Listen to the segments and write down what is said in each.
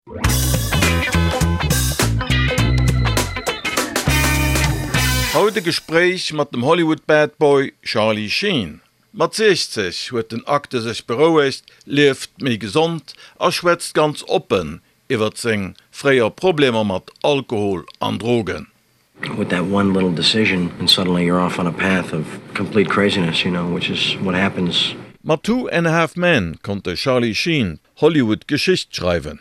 Heute Gespräch mit dem Hollywood Bad Boy Charlie Sheen. Mat 60 huet den Akte sech berouegt, lieft méi gesund, schwätzt ganz open iwwer seg freier Probleme mat Alkohol an Drogen. With that one little decision, and suddenly you're off on a path of complete craziness, which is what happens. Mat 2.5 Men konnte Charlie Sheen Hollywood Geschicht schreiben.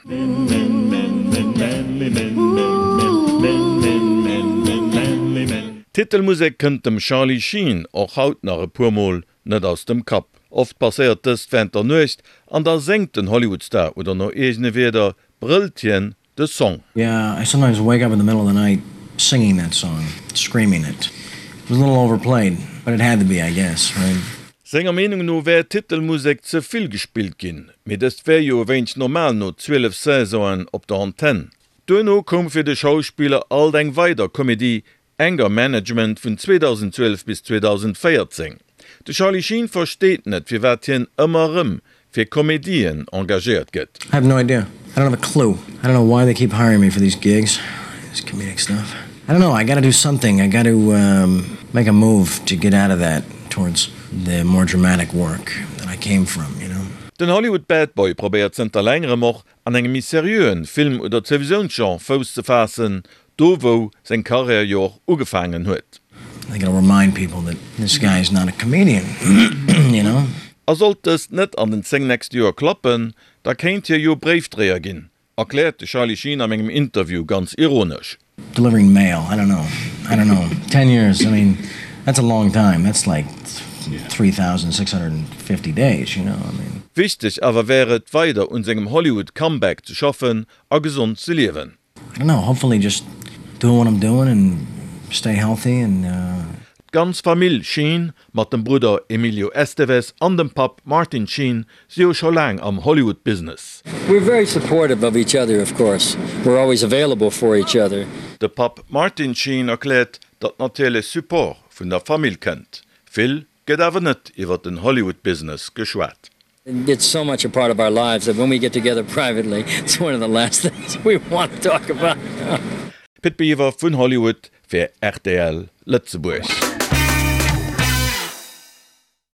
Titelmusik kënnt dem Charlie Sheen och haut nach e puermol net aus dem Kap. Oft passiert es während der Nucht, an der senkt den Hollywoodstar oder no egene Weder brilltien de Song. Yeah, I sometimes wake up in the middle of the night singing that song, screaming it. It was a little overplayed, but it had to be, I guess, right? Sänger Meinung no wär Titelmusik ze viel gespielt ginn, mit est wär jo wenigst normal no 12 Saisonen op der Antenne. Duno kom fir de Schauspieler all eng weiter Komödie Anger Management vun 2012 bis 2014. De Charlie Sheen versteht net, wie wat hien ëmmerëm fir Komödien engagiert gëtt. I have no idea. I don't have a clue. I don't know why they keep hiring me for these gigs, this comedic stuff. I don't know. I gotta do something. I gotta make a move to get out of that towards the more dramatic work that I came from, Den Hollywood Bad Boy probiert zenter längere moch an engem miserieuen Film- oder Televisionsgenre Fous zu fassen, do wo sein Karrierejoch ugefangen huet. I gotta remind people that this guy is not a comedian, Sollte es net an den 10 next Jahr klappen, da kennt ihr jo Briefträger gin, erklärte Charlie Sheen am engem Interview ganz ironisch. Delivering mail, I don't know. 10 years, I mean, that's a long time. That's like 3,650 days, Wichtig aber wäret weiter uns engem Hollywood Comeback zu schaffen, a gesund zu leben. I don't know, hopefully just doing what I'm doing and stay healthy and Ganz Familie Sheen, mat dem Bruder Emilio Estevez an dem Pap Martin Sheen, sie schon lang am Hollywood-Business. We're very supportive of each other, of course. We're always available for each other. Der Pap Martin Sheen erklärt, dat natürlich Support vun der Familie kennt. Viel geht aber net iwwer den Hollywood-Business geschwat. It's so much a part of our lives that when we get together privately, it's one of the last things we want to talk about. Pitt Beaver vun Hollywood fir RTL Lützeburg.